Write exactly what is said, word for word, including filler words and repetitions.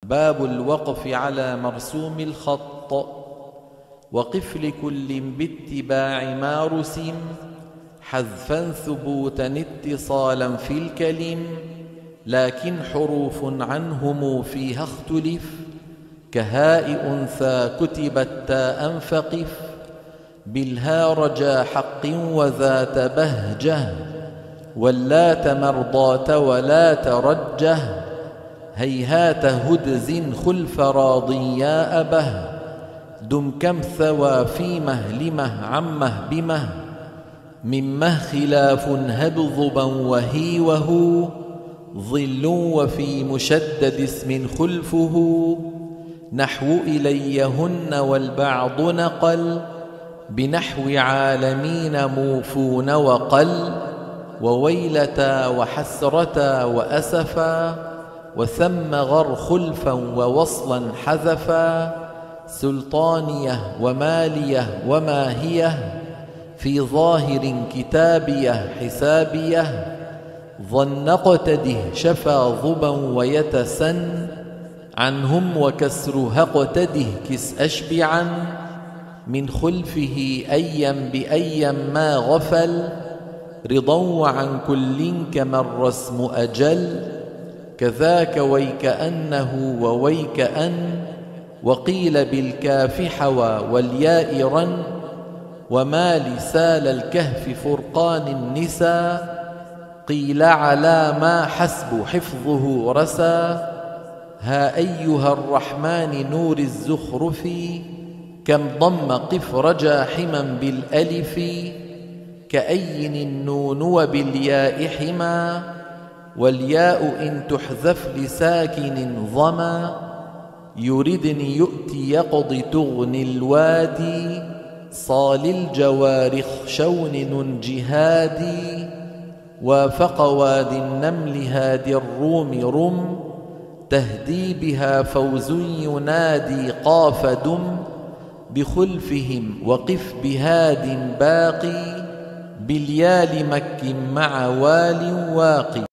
باب الوقف على مرسوم الخط. وقف لكل باتباع ما رسم، حذفا ثبوتا اتصالا في الكلم، لكن حروف عنهم فيها اختلف، كهاء أنثى كتبت تاء فقف، بالها رجا حق وذات بهجة، واللات مرضاة ولا ترجه، هيهات هدز خلف راضي يا أبه، دم كم ثوى في مهلمه عمه بمه، ممه خلاف هب ضبا وهي وهو، ظل وفي مشدد اسم خلفه، نحو إليهن والبعض نقل، بنحو عالمين موفون وقل، وويلتا وحسرتا وأسفا، وثم غر خلفا ووصلا حذفا، سلطانية ومالية وماهية، في ظاهر كتابية حسابية، ظن اقتده شفا ضبا ويتسن، عنهم وكسرها اقتده كس أشبعا، من خلفه أيا بأيا ما غفل، رضا وعن كل كما الرسم أجل، كذاك ويكأنه وويكأن، وقيل بالكاف حوى والياء رن، وما لسال الكهف فرقان النساء، قيل على ما حسب حفظه رسى، ها أيها الرحمن نور الزخرف، كم ضم قف رجا حما بالألف، كأين النون وبالياء حما، والياء إن تحذف لساكن ضما، يردن يؤتي يقضي تغني الوادي، صال الجوارخ شون جهادي، وافق وادي النمل هادي الروم رم، تهدي بها فوز ينادي قاف دم، بخلفهم وقف بهاد باقي، باليال مك مع وال واقي.